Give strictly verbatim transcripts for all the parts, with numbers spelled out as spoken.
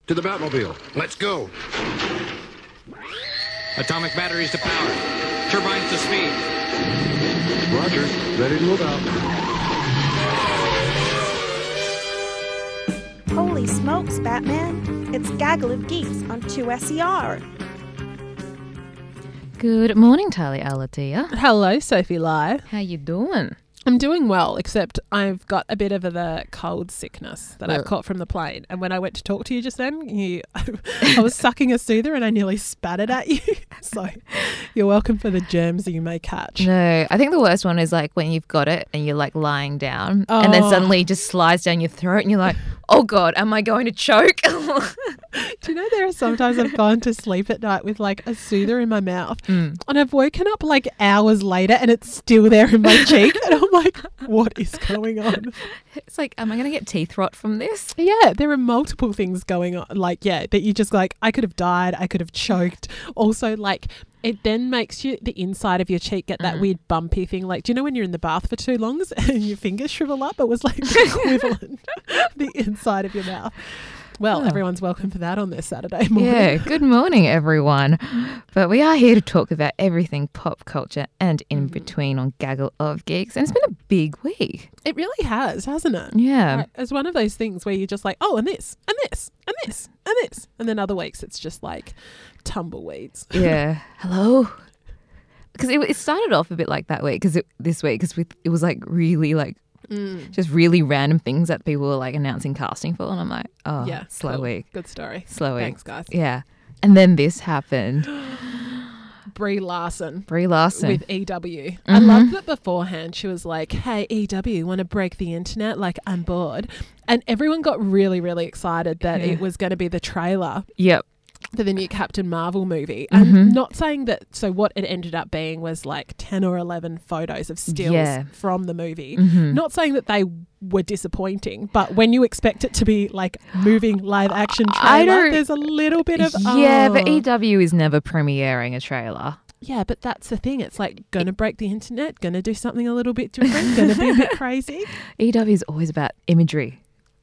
To the Batmobile. Let's go. Atomic batteries to power. Turbines to speed. Roger. Ready to move out. Holy smokes, Batman. It's Gaggle of Geeks on two S E R. Good morning, Talia Alatia. Hello, Sophie Lai. How you doing? I'm doing well, except I've got a bit of a, the cold sickness that Well- I've caught from the plane. And when I went to talk to you just then, you, I was sucking a soother and I nearly spat it at you. So you're welcome for the germs that you may catch. No, I think the worst one is like when you've got it and you're like lying down and then Oh. suddenly it just slides down your throat and you're like, oh God, am I going to choke? Do you know there are sometimes I've gone to sleep at night with like a soother in my mouth Mm. and I've woken up like hours later and it's still there in my cheek and I'm like, what is going on? It's like, am I going to get teeth rot from this? Yeah, there are multiple things going on. Like, yeah, that you just like, I could have died, I could have choked. Also, like, it then makes you, the inside of your cheek get that Mm. weird bumpy thing. Like, do you know when you're in the bath for too long and your fingers shrivel up? It was like the equivalent, the inside of your mouth. Well, Oh. everyone's welcome for that on this Saturday morning. Yeah, good morning, everyone. But we are here to talk about everything pop culture and in Mhm. between on Gaggle of Geeks. And it's been a big week. It really has, hasn't it? Yeah. Like, it's one of those things where you're just like, oh, and this, and this, and this, and this. And then other weeks it's just like tumbleweeds. Yeah. Hello? Because it, it started off a bit like that week, because this week, because it was like really like, Mm. just really random things that people were like announcing casting for. And I'm like, oh, Yeah, slow cool. week. Good story. Slow week. Thanks, guys. Yeah. And then this happened. Brie Larson. Brie Larson. With E W. I Mhm. loved that beforehand she was like, hey, E W, want to break the internet? Like, I'm bored. And everyone got really, really excited that Yeah. it was going to be the trailer Yep. for the new Captain Marvel movie. Mhm. And not saying that, so what it ended up being was like ten or eleven photos of stills Yeah. from the movie. Mhm. Not saying that they were disappointing, but when you expect it to be like moving live action I trailer, don't- there's a little bit of, Yeah, but oh. E W is never premiering a trailer. Yeah, but that's the thing. It's like going to break the internet, going to do something a little bit different, going to be a bit crazy. E W is always about imagery.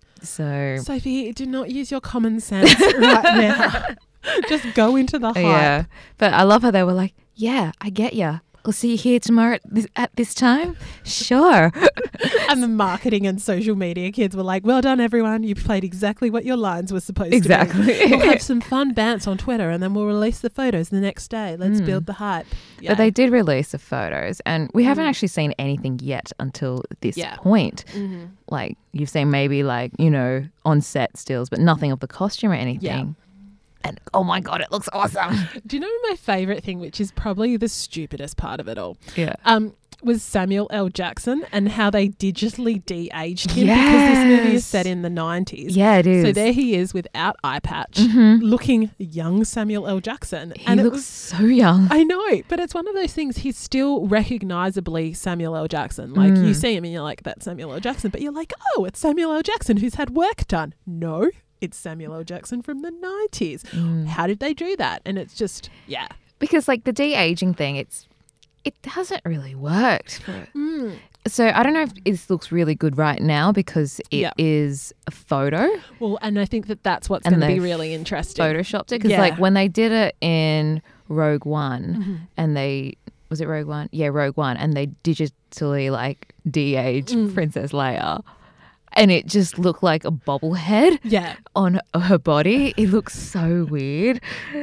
So, Sophie, do not use your common sense right now. Just go into the hype. yeah. But I love how they were like, yeah, I get ya. We'll see you here tomorrow at this, at this time. Sure. And the marketing and social media kids were like, well done, everyone. You played exactly what your lines were supposed to Exactly. be. We'll have some fun bants on Twitter and then we'll release the photos the next day. Let's Mm. build the hype. Yeah. But they did release the photos, and we haven't Mm. actually seen anything yet until this Yeah. point. Mhm. Like, you've seen maybe like, you know, on set stills, but nothing of the costume or anything. And oh my God, it looks awesome. Do you know my favourite thing, which is probably the stupidest part of it all? Yeah. Um, was Samuel L. Jackson and how they digitally de-aged him because this movie is Yes. set in the nineties. Yeah, it is. So there he is without eye patch, Mhm. looking young Samuel L. Jackson. He and it looks was, so young. I know, but it's one of those things, he's still recognisably Samuel L. Jackson. Like, you Mm. see him and you're like, that's Samuel L. Jackson. But you're like, oh, it's Samuel L. Jackson who's had work done. No, it's Samuel L. Jackson from the nineties. Mm. How did they do that? And it's just, yeah. Because like the de-aging thing, it's it hasn't really worked. For it. Mm. So I don't know if this looks really good right now because it is Yeah. a photo. Well, and I think that that's what's And going to be they've really interesting. Photoshopped it because Yeah. like when they did it in Rogue One Mhm. and they was it Rogue One? Yeah, Rogue One, and they digitally like de-aged Mm. Princess Leia, and it just looked like a bobblehead Yeah. on her body. It looks so weird.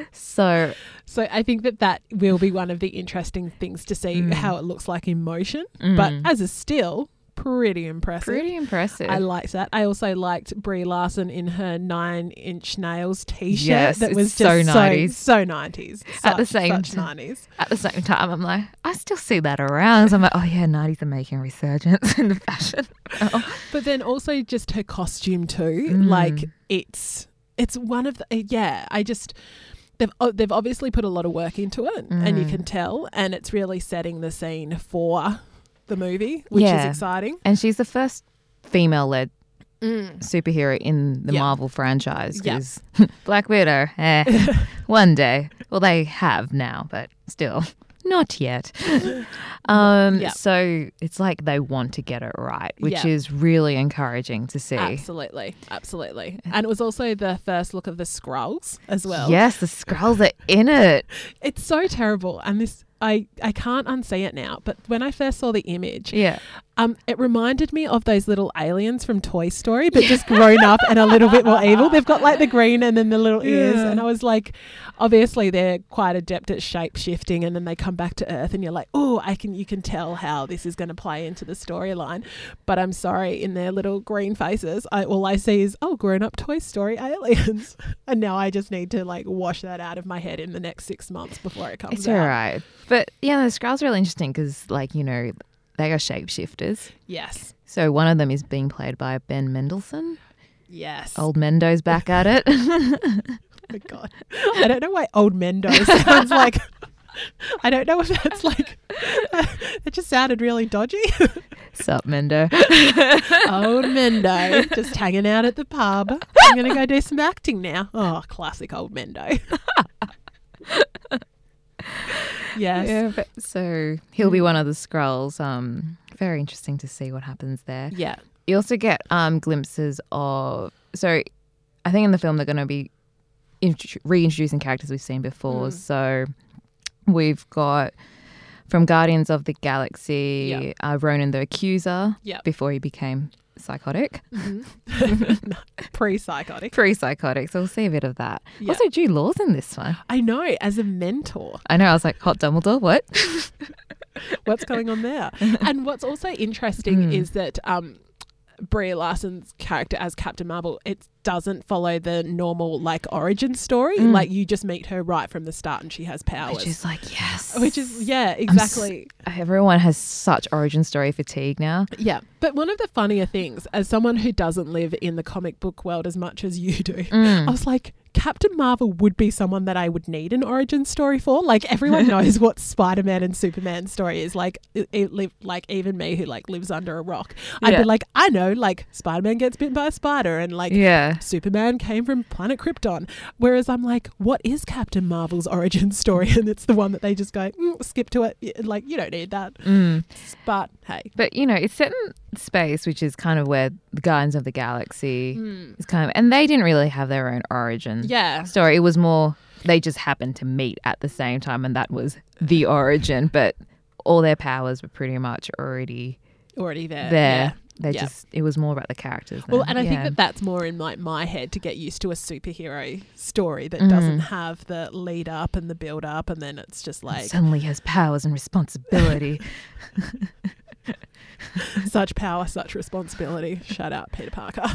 So So I think that that will be one of the interesting things to see Mm. how it looks like in motion. But Mm. as a still, pretty impressive. pretty impressive. I liked that. I also liked Brie Larson in her nine-inch nails T-shirt. Yes, that it's was so just nineties. so so nineties. At the Such- same such ti- nineties. At the same time, I'm like, I still see that around. So I'm like, oh yeah, nineties are making a resurgence in the fashion. Oh. But then also just her costume too. Mm. Like it's it's one of the yeah. I just. They've, oh, they've obviously put a lot of work into it, and you Mm. can tell, and it's really setting the scene for the movie, which is Yeah. exciting. And she's the first female-led Mm. superhero in the Yeah. Marvel franchise. Yeah. 'Cause Black Widow, eh, one day. Well, they have now, but still, Not yet. um, Yeah. So it's like they want to get it right, which Yeah. is really encouraging to see. Absolutely, absolutely. And it was also the first look of the Skrulls as well. Yes, the Skrulls are in it. It's so terrible. And this, I, I can't unsee it now. But when I first saw the image, Yeah. um, it reminded me of those little aliens from Toy Story, but just grown up and a little bit more evil. They've got like the green and then the little ears. Yeah. And I was like, obviously they're quite adept at shape shifting, and then they come back to Earth, and you're like, oh, I can, you can tell how this is going to play into the storyline. But I'm sorry, in their little green faces, I all I see is, oh, grown up Toy Story aliens. And now I just need to like wash that out of my head in the next six months before it comes It's out. all right. But yeah, the Skrulls are really interesting because, like, you know, they are shapeshifters. Yes. So one of them is being played by Ben Mendelsohn. Yes. Old Mendo's back at it. Oh my God. I don't know why Old Mendo sounds like, I don't know if that's like, it just sounded really dodgy. Sup, Mendo? Old Mendo, just hanging out at the pub. I'm going to go do some acting now. Oh, classic Old Mendo. Yes. Yeah, but, so he'll be one of the Skrulls. Um, very interesting to see what happens there. Yeah. You also get um, glimpses of, so I think in the film they're going to be int- reintroducing characters we've seen before. Mm. So we've got from Guardians of the Galaxy, Yeah. uh, Ronan the Accuser, Yeah. before he became psychotic, No, pre-psychotic. pre-psychotic. So we'll see a bit of that. Yeah. Also, Jude Law's in this one. I know, as a mentor. I know. I was like, hot Dumbledore. What? What's going on there? And what's also interesting Mm. is that um, Brie Larson's character as Captain Marvel, it doesn't follow the normal like origin story. Mm. Like you just meet her right from the start and she has powers. Which is like, yes. Which is, yeah, I'm s- exactly. Everyone has such origin story fatigue now. Yeah. But one of the funnier things, as someone who doesn't live in the comic book world as much as you do, Mm. I was like, Captain Marvel would be someone that I would need an origin story for. Like everyone knows what Spider-Man and Superman's story is. Like, it, it live, like even me who like lives under a rock, I'd Yeah. be like, I know, like Spider-Man gets bitten by a spider and like Yeah. Superman came from planet Krypton. Whereas I'm like, what is Captain Marvel's origin story? And it's the one that they just go, mm, skip to it. Y- Like, you don't need that. Mm. But hey. But, you know, it's set in space, which is kind of where the Guardians of the Galaxy Mm. is kind of, and they didn't really have their own origin Yeah. story. It was more, they just happened to meet at the same time, and that was the origin. But all their powers were pretty much already Already there. there. Yeah. They Yeah. just, it was more about the characters. Well, then. and I think Yeah. that that's more in like my head to get used to a superhero story that Mm. doesn't have the lead up and the build up, and then it's just like suddenly has powers and responsibility. such power, such responsibility. Shut up, Peter Parker.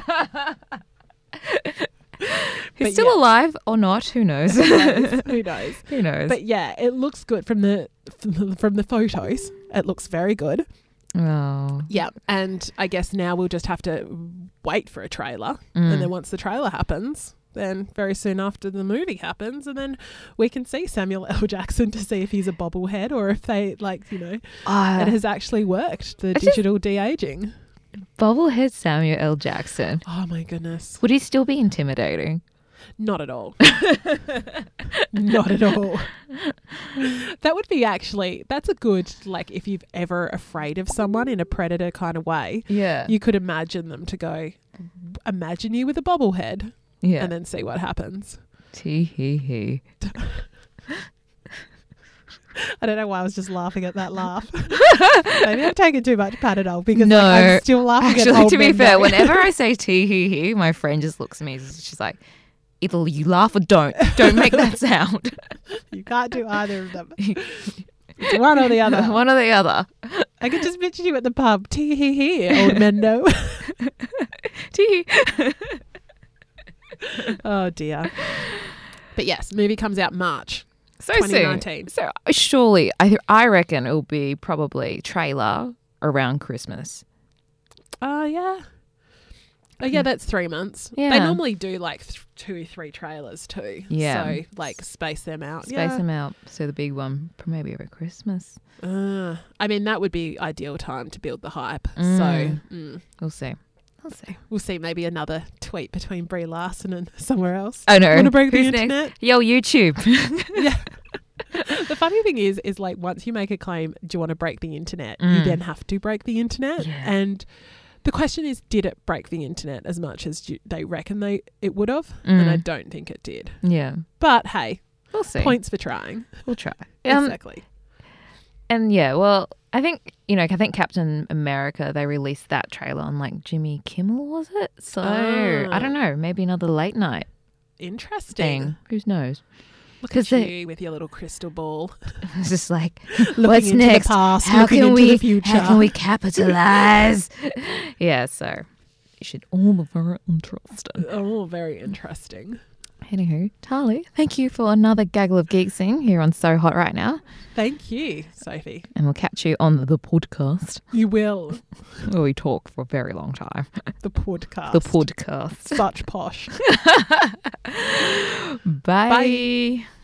He's But still yeah. alive or not? Who knows? Who knows? Who knows? Who knows? But yeah, it looks good from the from the, from the photos. It looks very good. oh. Yeah, and I guess now we'll just have to wait for a trailer, Mm. and then once the trailer happens, then very soon after the movie happens, and then we can see Samuel L. Jackson to see if he's a bobblehead or if they like you know Uh, it has actually worked, the I just- digital de-aging. Bobblehead Samuel L. Jackson. Oh my goodness. Would he still be intimidating? Not at all. Not at all. That would be actually, that's a good, like if you've ever afraid of someone in a predator kind of way, Yeah. you could imagine them to go, imagine you with a bobblehead yeah. and then see what happens. Tee hee hee. I don't know why I was just laughing at that laugh. Maybe I'm taking too much Panadol because No. like, I'm still laughing at Actually, old to be men fair, dying. whenever I say tee hee hee, my friend just looks at me. She's like, either you laugh or don't. Don't make that sound. You can't do either of them. It's one or the other. One or the other. I could just picture you at the pub. Tee hee hee, old Mendo. Tee hee. Oh dear. But yes, movie comes out March. So twenty soon. nineteen. So surely, I I reckon it'll be probably trailer around Christmas. Oh, yeah. Oh, yeah, that's three months. They Yeah. normally do like th- two, three trailers too. Yeah. So, like, space them out. Space yeah. them out. So the big one, maybe over Christmas. Uh, I mean, that would be ideal time to build the hype. Mm. So, mm, We'll see. We'll see. we'll see maybe another tweet between Brie Larson and somewhere else. I know. Want to break the Who's internet? next? Yo, YouTube. Yeah. The funny thing is, is like once you make a claim, do you want to break the internet? You then have to break the internet. Yeah. And the question is, did it break the internet as much as you, they reckon they it would have? And I don't think it did. Yeah. But hey, We'll see. points for trying. We'll try. Um, Exactly. And yeah, well, I think, you know, I think Captain America, they released that trailer on like Jimmy Kimmel, was it? So Ah. I don't know, maybe another late night Interesting. thing. Who knows? Look 'Cause at they- you with your little crystal ball. It's just like, Looking what's into next? the past, how looking can into we, the future. How can we capitalize? Yeah, so you should all be very interested. Oh, very interesting. Anywho, Tali, thank you for another gaggle of geeksing here on So Hot Right Now. Thank you, Sophie. And we'll catch you on the podcast You will. where we talk for a very long time. The podcast. The podcast. Such posh. Bye. Bye.